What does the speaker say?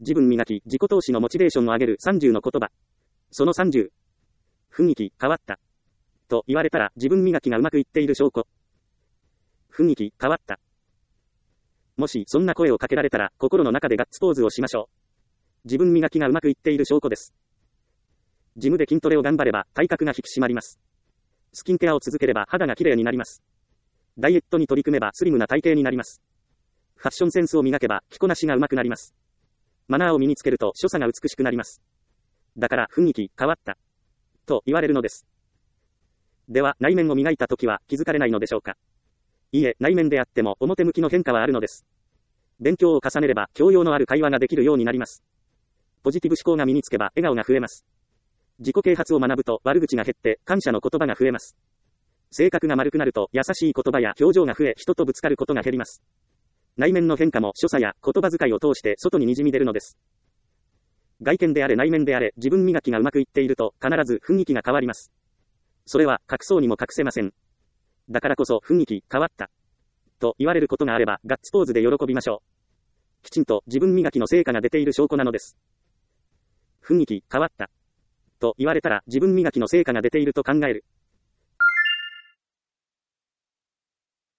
自分磨き、自己投資のモチベーションを上げる30の言葉。その30。雰囲気、変わった。と言われたら自分磨きがうまくいっている証拠。雰囲気、変わった。もしそんな声をかけられたら心の中でガッツポーズをしましょう。自分磨きがうまくいっている証拠です。ジムで筋トレを頑張れば体格が引き締まります。スキンケアを続ければ肌が綺麗になります。ダイエットに取り組めばスリムな体型になります。ファッションセンスを磨けば着こなしが上手くなります。マナーを身につけると所作が美しくなります。だから雰囲気変わった。と言われるのです。では内面を磨いたときは気づかれないのでしょうか。いいえ、内面であっても表向きの変化はあるのです。勉強を重ねれば教養のある会話ができるようになります。ポジティブ思考が身につけば笑顔が増えます。自己啓発を学ぶと悪口が減って感謝の言葉が増えます。性格が丸くなると優しい言葉や表情が増え人とぶつかることが減ります。内面の変化も所作や言葉遣いを通して外に滲み出るのです。外見であれ内面であれ自分磨きがうまくいっていると必ず雰囲気が変わります。それは隠そうにも隠せません。だからこそ雰囲気変わった。と言われることがあればガッツポーズで喜びましょう。きちんと自分磨きの成果が出ている証拠なのです。雰囲気変わった。と言われたら自分磨きの成果が出ていると考える。